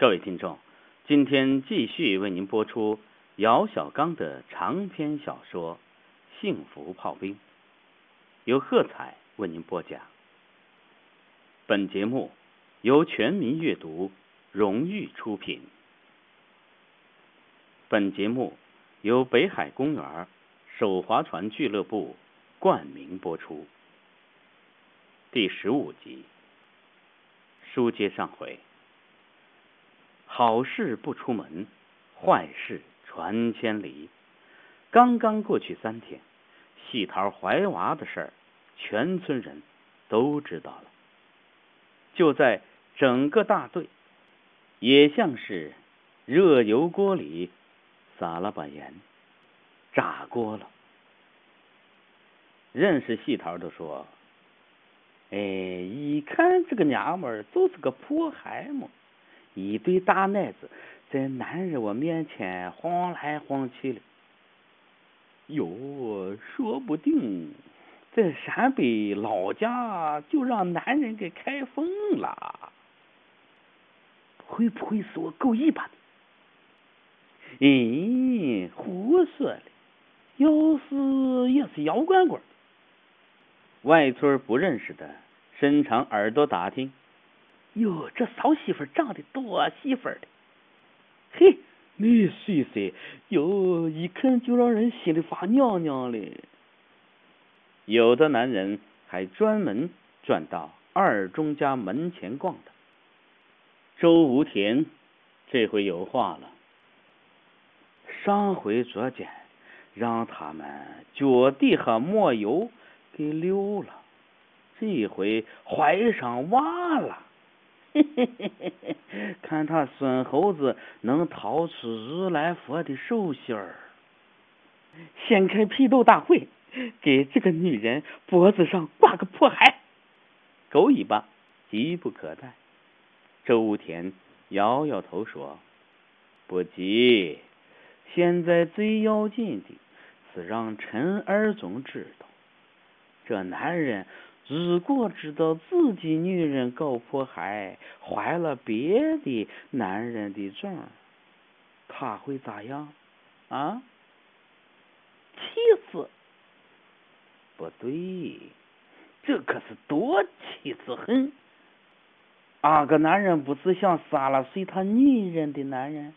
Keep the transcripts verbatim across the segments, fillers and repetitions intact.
各位听众，今天继续为您播出姚小刚的长篇小说《幸福炮兵》，由贺彩为您播讲。本节目由全民阅读荣誉出品。本节目由北海公园手划船俱乐部冠名播出。第十五集，书接上回。好事不出门，坏事传千里。刚刚过去三天，细桃怀娃的事儿，全村人都知道了。就在整个大队，也像是热油锅里撒了把盐，炸锅了。认识细桃的说：“哎，一看这个娘们儿就是个破孩子。”一对大奶子在男人我面前晃来晃去的，哟，说不定在陕北老家就让男人给开封了，会不会是我够一把的？哎，胡说了，要是也是姚管管。外村不认识的伸长耳朵打听。哟，这嫂媳妇长得多媳妇的，嘿，没岁岁，哟，一看就让人心里发娘娘嘞。有的男人还专门转到二中家门前逛的。周无田这回有话了，上回捉奸让他们脚底下抹油给溜了，这回怀上娃了。嘿嘿嘿嘿嘿，看他孙猴子能掏出如来佛的手心儿，先开批斗大会，给这个女人脖子上挂个破骸。狗尾巴急不可待。周无田摇摇头说：“不急，现在最要紧的是让陈二总知道，这男人如果知道自己女人搞破孩，怀了别的男人的种，他会咋样啊？气死！不对，这可是夺妻之恨。啊个男人不是想杀了随他女人的男人？”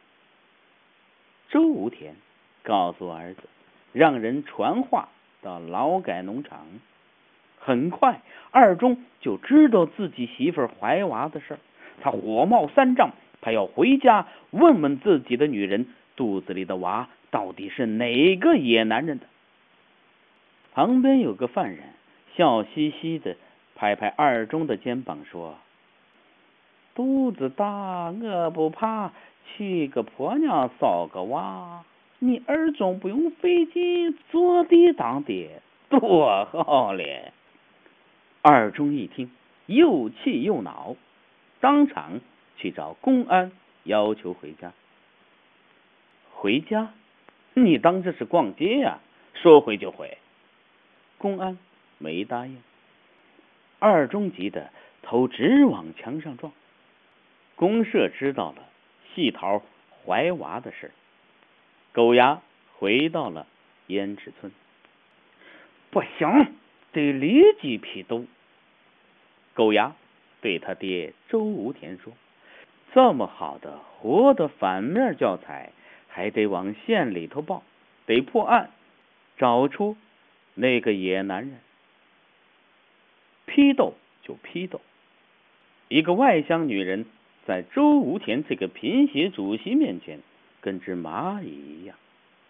周无田告诉儿子，让人传话到劳改农场。很快，二中就知道自己媳妇儿怀娃的事儿。他火冒三丈，他要回家问问自己的女人肚子里的娃到底是哪个野男人的。旁边有个犯人笑嘻嘻的拍拍二中的肩膀说：“肚子大我不怕，娶个婆娘烧个娃，你二中不用费劲，坐地当爹，多好嘞！”二中一听，又气又恼，当场去找公安要求回家。回家？你当这是逛街呀、啊？说回就回。公安没答应。二中急得头直往墙上撞。公社知道了细桃怀娃的事，狗牙回到了胭脂村。不行，得立即批斗。狗牙对他爹周无田说：“这么好的活的反面教材，还得往县里头报，得破案，找出那个野男人。批斗就批斗。”一个外乡女人在周无田这个贫协主席面前跟只蚂蚁一样。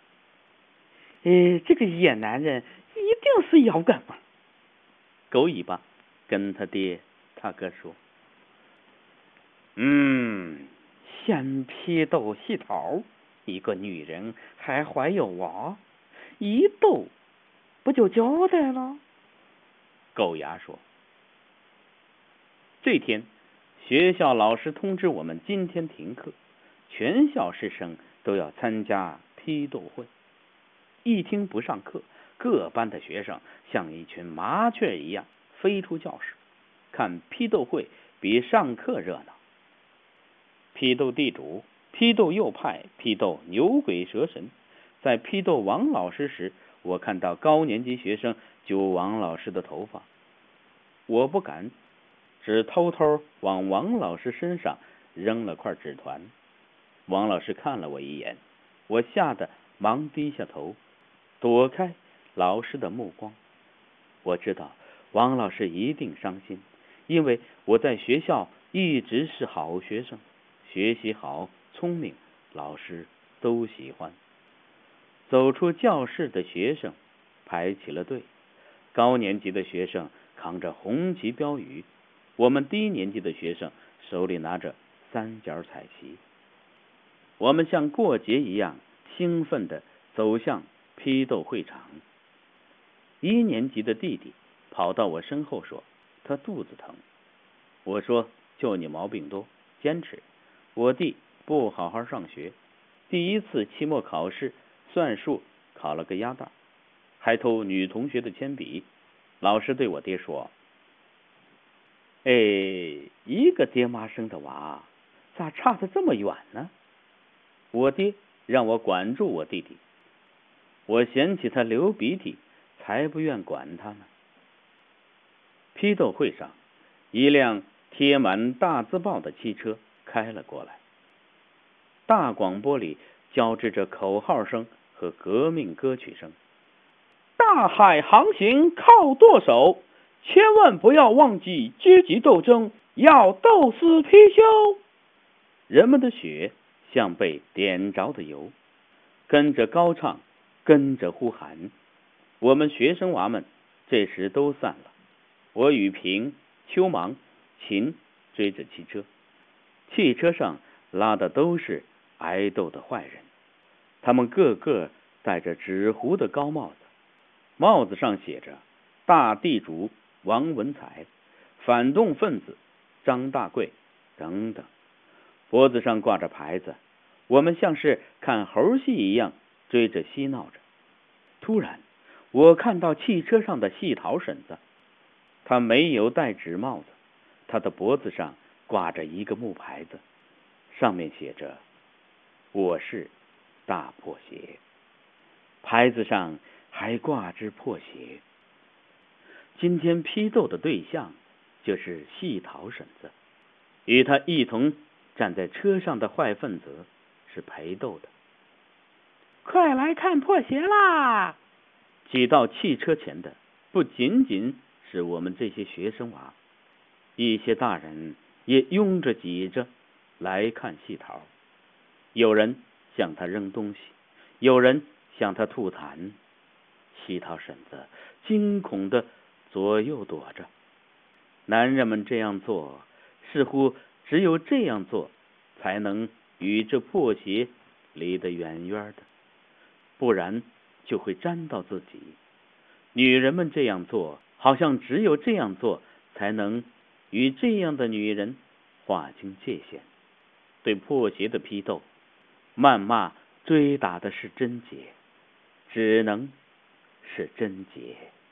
哎，这个野男人一定是姚干部。狗尾巴跟他爹他哥说：“嗯，先批斗细桃，一个女人还怀有娃，一斗不就交代了？”狗牙说：“这天学校老师通知我们今天停课，全校师生都要参加批斗会。一听不上课，各班的学生像一群麻雀一样飞出教室，看批斗会比上课热闹。 批斗地主，批斗右派，批斗牛鬼蛇神。在批斗王老师时，我看到高年级学生揪王老师的头发，我不敢，只偷偷往王老师身上扔了块纸团。王老师看了我一眼，我吓得忙低下头，躲开老师的目光。我知道王老师一定伤心，因为我在学校一直是好学生，学习好，聪明，老师都喜欢。走出教室的学生排起了队，高年级的学生扛着红旗标语，我们低年级的学生手里拿着三角彩旗。我们像过节一样兴奋地走向批斗会场。一年级的弟弟跑到我身后说，他肚子疼。我说，就你毛病多，坚持。我弟不好好上学，第一次期末考试算术考了个鸭蛋，还偷女同学的铅笔。老师对我爹说，哎，一个爹妈生的娃，咋差得这么远呢？我爹让我管住我弟弟，我嫌弃他流鼻涕，才不愿管他呢。批斗会上，一辆贴满大字报的汽车开了过来，大广播里交织着口号声和革命歌曲声。大海航行靠舵手，千万不要忘记阶级斗争，要斗死貔貅。人们的血像被点着的油，跟着高唱，跟着呼喊。我们学生娃们这时都散了，我与平、秋芒、秦追着汽车，汽车上拉的都是挨斗的坏人，他们个个戴着纸糊的高帽子，帽子上写着大地主王文才、反动分子张大贵等等，脖子上挂着牌子。我们像是看猴戏一样追着嬉闹着。突然我看到汽车上的细桃婶子，她没有戴纸帽子，她的脖子上挂着一个木牌子，上面写着我是大破鞋，牌子上还挂只破鞋。今天批斗的对象就是细桃婶子，与他一同站在车上的坏分子是陪斗的。快来看破鞋啦！挤到汽车前的不仅仅是我们这些学生娃，一些大人也拥着挤着来看细桃。有人向他扔东西，有人向他吐痰。细桃婶子惊恐地左右躲着。男人们这样做，似乎只有这样做才能与这破鞋离得远远的，不然就会沾到自己。女人们这样做，好像只有这样做才能与这样的女人划清界限。对破鞋的批斗、谩骂、追打的是贞洁，只能是贞洁。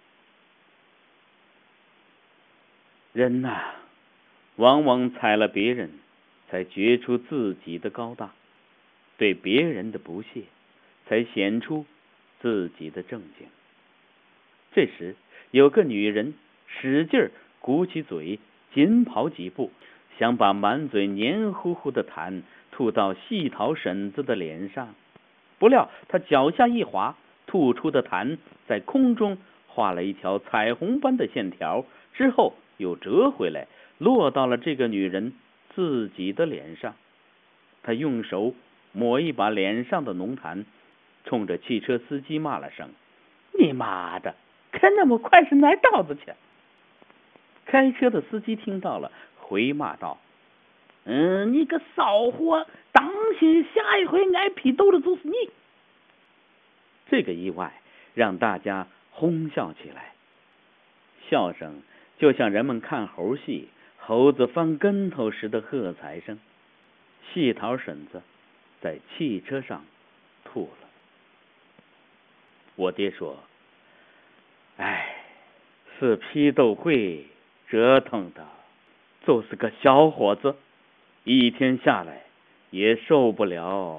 人呐、啊，往往踩了别人，才觉出自己的高大；对别人的不屑，才显出自己的正经。这时，有个女人使劲鼓起嘴，紧跑几步，想把满嘴黏糊糊的痰吐到细桃婶子的脸上。不料她脚下一滑，吐出的痰在空中画了一条彩虹般的线条，之后又折回来，落到了这个女人自己的脸上。她用手抹一把脸上的浓痰，冲着汽车司机骂了声：“你妈的，开那么快是哪道子去？”开车的司机听到了，回骂道：“嗯，你个骚货，当心下一回挨批斗的就是你。”这个意外让大家哄笑起来，笑声就像人们看猴戏，猴子翻跟头时的喝彩声。细桃婶子在汽车上吐了。我爹说：“哎，是批斗会折腾的，就是个小伙子，一天下来也受不了。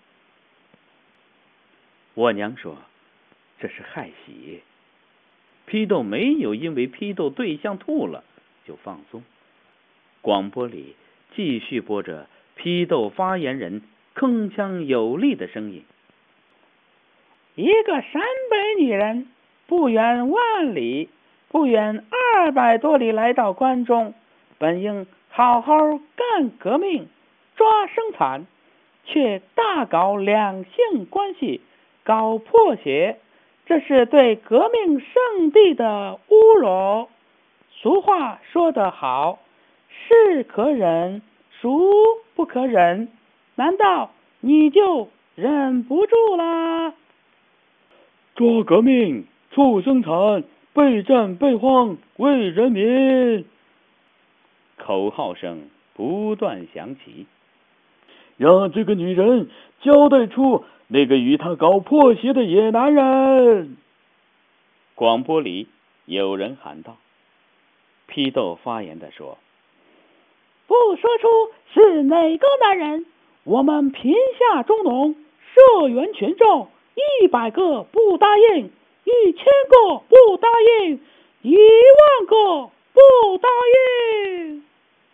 我娘说这是害喜，批斗没有因为批斗对象吐了就放松。广播里继续播着批斗发言人铿锵有力的声音：一个陕北女人不远万里，不远二百多里来到关中，本应好好干革命抓生产，却大搞两性关系，搞破鞋，这是对革命圣地的侮辱。俗话说得好，是可忍孰不可忍，难道你就忍不住啦？抓革命促生产，备战备荒为人民，口号声不断响起，让这个女人交代出那个与她搞破鞋的野男人。广播里有人喊道。批斗发言的说：不说出是哪个男人，我们贫下中农社员群众一百个不答应，一千个不答应，一万个不答应。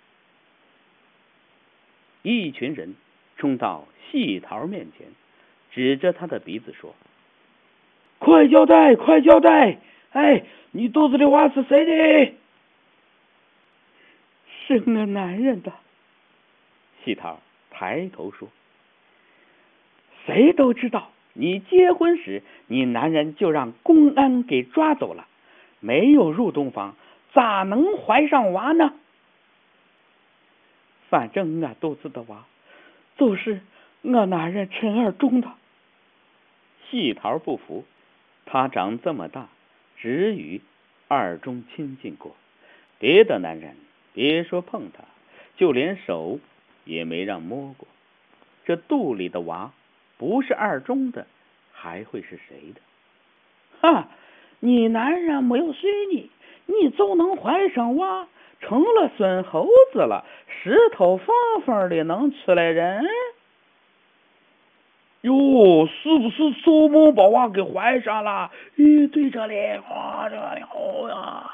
一群人冲到细桃面前，指着他的鼻子说：快交代，快交代！哎，你肚子里娃是谁的？是我男人的。细桃抬头说：谁都知道你结婚时你男人就让公安给抓走了，没有入洞房，咋能怀上娃呢？反正我肚子的娃就是我男人陈二中的。细桃不服，他长这么大只与二中亲近过，别的男人别说碰他，就连手也没让摸过。这肚里的娃不是二中的，还会是谁的？哈，你男人没有随你，你就能怀上娃，成了孙猴子了，石头缝缝的能出来人？哟，是不是做梦把娃给怀上了？咦，对着嘞，哇，这里好呀！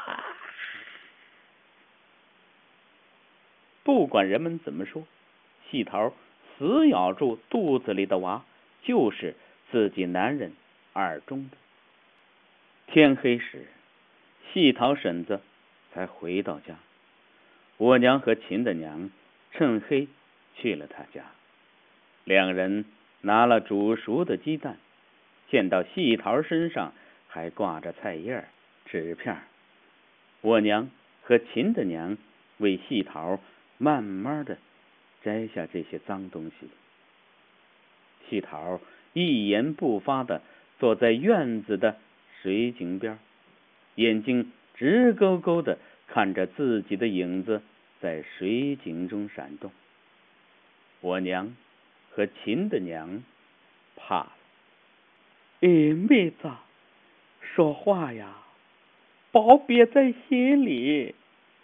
不管人们怎么说，细桃死咬住肚子里的娃就是自己男人二中的。天黑时，细桃婶子才回到家。我娘和秦的娘趁黑去了他家，两人拿了煮熟的鸡蛋，见到细桃身上还挂着菜叶、纸片。我娘和秦的娘为细桃慢慢的摘下这些脏东西。细桃一言不发的坐在院子的水井边，眼睛直勾勾的看着自己的影子在水井中闪动。我娘和秦的娘怕了。哎，妹子，说话呀，别憋在心里，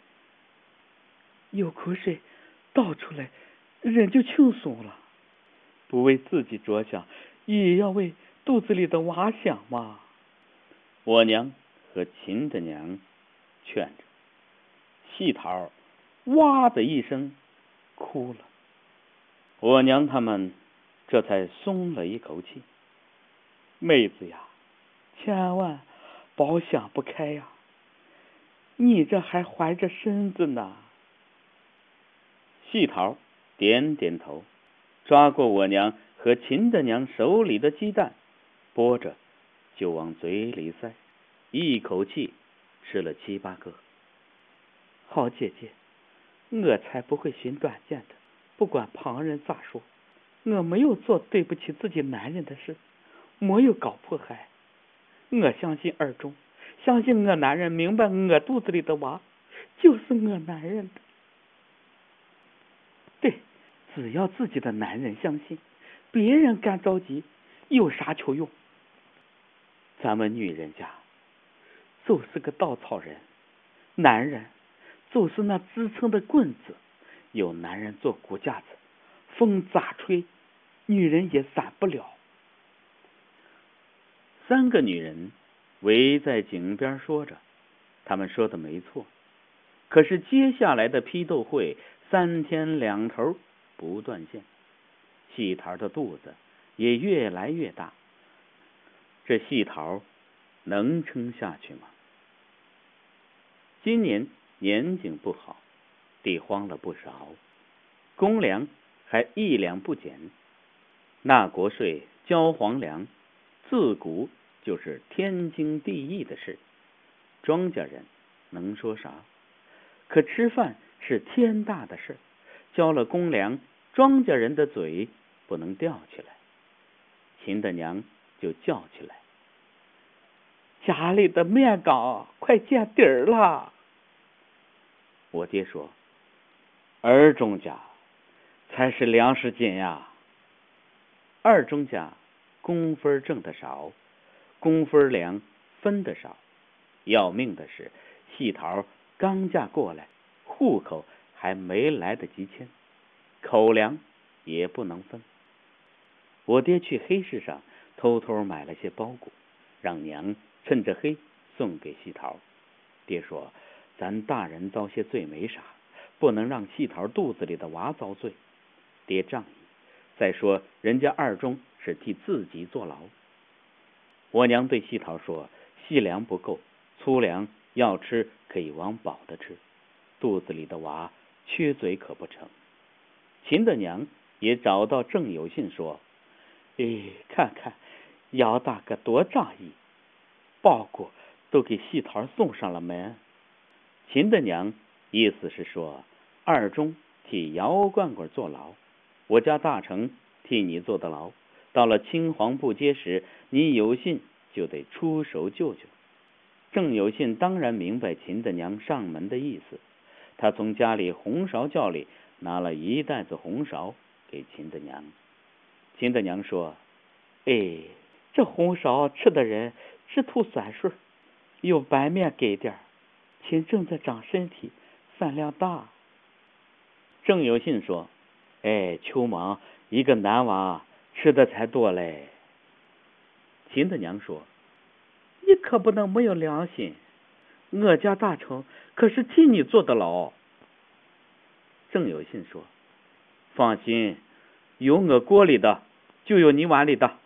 有口水倒出来，人就轻松了。不为自己着想，也要为肚子里的娃想嘛。我娘和秦的娘劝着，细桃哇的一声哭了。我娘他们这才松了一口气。妹子呀，千万别想不开呀，你这还怀着身子呢。细桃点点头，抓过我娘和秦的娘手里的鸡蛋，剥着就往嘴里塞，一口气吃了七八个。好姐姐，我才不会寻短见的，不管旁人咋说，我没有做对不起自己男人的事，没有搞迫害。我相信二中，相信我男人明白我肚子里的娃就是我男人的。对，只要自己的男人相信，别人干着急有啥球用？咱们女人家就是个稻草人，男人就是那支撑的棍子，有男人做骨架子， 风咋吹，女人也散不了。三个女人围在井边说着，他们说的没错。可是接下来的批斗会三天两头不断线，细桃的肚子也越来越大。这细桃能撑下去吗？今年年景不好，地荒了不少，公粮还一两不减。纳国税、交皇粮，自古就是天经地义的事，庄稼人能说啥？可吃饭是天大的事，交了公粮，庄稼人的嘴不能吊起来。秦的娘就叫起来：家里的面缸快见底儿了。我爹说：二中家才是粮食紧呀。二中家工分挣得少，工分粮分得少。要命的是，细桃刚嫁过来，户口还没来得及迁，口粮也不能分。我爹去黑市上偷偷买了些包谷，让娘趁着黑送给细桃。爹说：咱大人遭些罪没啥，不能让细桃肚子里的娃遭罪。爹仗义，再说人家二中是替自己坐牢。我娘对细桃说：细粮不够，粗粮要吃可以往饱的吃，肚子里的娃缺嘴可不成。秦的娘也找到郑有信说：哎，看看姚大哥多仗义，包谷都给细桃送上了门。秦的娘意思是说，二中替姚罐罐坐牢，我家大成替你坐的牢，到了青黄不接时，你有信就得出手救救。郑有信当然明白秦的娘上门的意思，他从家里红苕窖里拿了一袋子红苕给秦的娘。秦的娘说：哎，这红苕吃的人只吐酸水，用白面给点儿，秦正在长身体，饭量大。郑有信说：哎，秋忙一个男娃吃的才多嘞。秦的娘说：你可不能没有良心，我家大成可是替你坐的牢。郑有信说：放心，有我锅里的就有你碗里的。